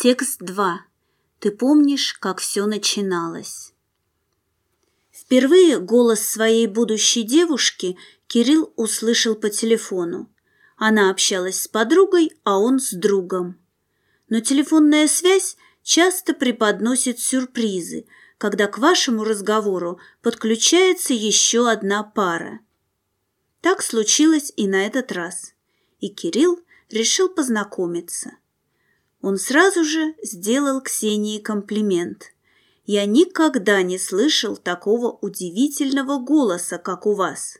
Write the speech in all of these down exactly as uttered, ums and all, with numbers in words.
Текст два. Ты помнишь, как все начиналось? Впервые голос своей будущей девушки Кирилл услышал по телефону. Она общалась с подругой, а он с другом. Но телефонная связь часто преподносит сюрпризы, когда к вашему разговору подключается еще одна пара. Так случилось и на этот раз, и Кирилл решил познакомиться. Он сразу же сделал Ксении комплимент. «Я никогда не слышал такого удивительного голоса, как у вас».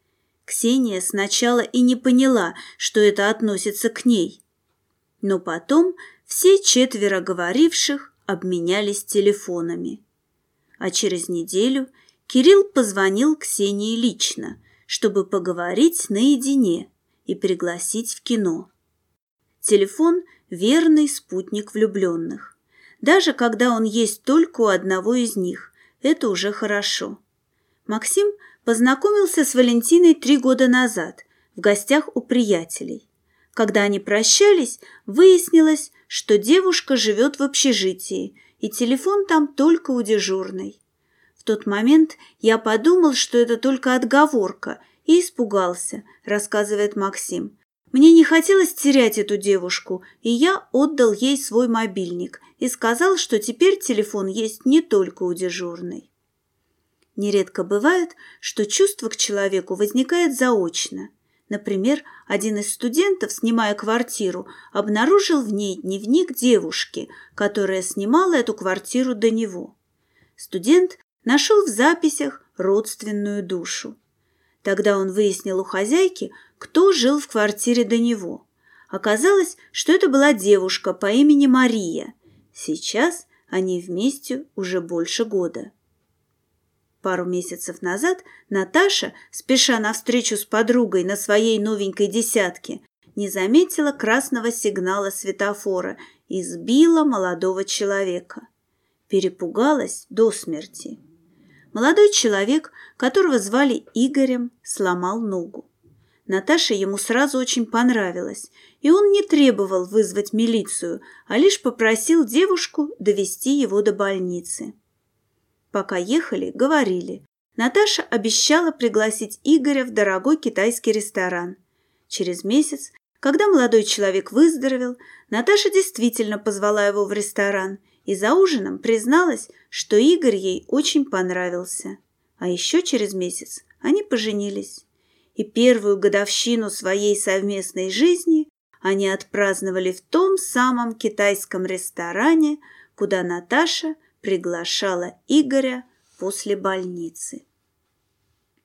Ксения сначала и не поняла, что это относится к ней. Но потом все четверо говоривших обменялись телефонами. А через неделю Кирилл позвонил Ксении лично, чтобы поговорить наедине и пригласить в кино. Телефон – верный спутник влюбленных. Даже когда он есть только у одного из них, это уже хорошо. Максим познакомился с Валентиной три года назад в гостях у приятелей. Когда они прощались, выяснилось, что девушка живет в общежитии, и телефон там только у дежурной. В тот момент я подумал, что это только отговорка, и испугался, рассказывает Максим. Мне не хотелось терять эту девушку, и я отдал ей свой мобильник и сказал, что теперь телефон есть не только у дежурной. Нередко бывает, что чувство к человеку возникает заочно. Например, один из студентов, снимая квартиру, обнаружил в ней дневник девушки, которая снимала эту квартиру до него. Студент нашел в записях родственную душу. Тогда он выяснил у хозяйки, кто жил в квартире до него. Оказалось, что это была девушка по имени Мария. Сейчас они вместе уже больше года. Пару месяцев назад Наташа, спеша навстречу с подругой на своей новенькой десятке, не заметила красного сигнала светофора и сбила молодого человека. Перепугалась до смерти. Молодой человек, которого звали Игорем, сломал ногу. Наташе ему сразу очень понравилось, и он не требовал вызвать милицию, а лишь попросил девушку довести его до больницы. Пока ехали, говорили. Наташа обещала пригласить Игоря в дорогой китайский ресторан. Через месяц, когда молодой человек выздоровел, Наташа действительно позвала его в ресторан и за ужином призналась, что Игорь ей очень понравился. А еще через месяц они поженились. И первую годовщину своей совместной жизни они отпраздновали в том самом китайском ресторане, куда Наташа приглашала Игоря после больницы.